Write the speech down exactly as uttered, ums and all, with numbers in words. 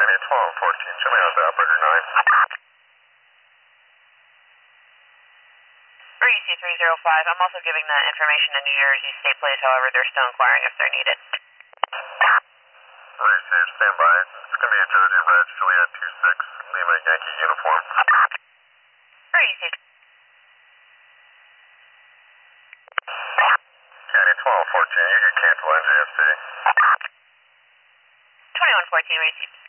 County twelve fourteen, show me out the operator nine. R U C three zero five, I'm also giving that information to New Jersey State Police, however, they're still inquiring if they're needed. R U C, stand by. It's going to be a Jody Red, Juliet two six, Lima Yankee uniform. R U C. County twelve fourteen, you can cancel N J S T. twenty-one fourteen, received.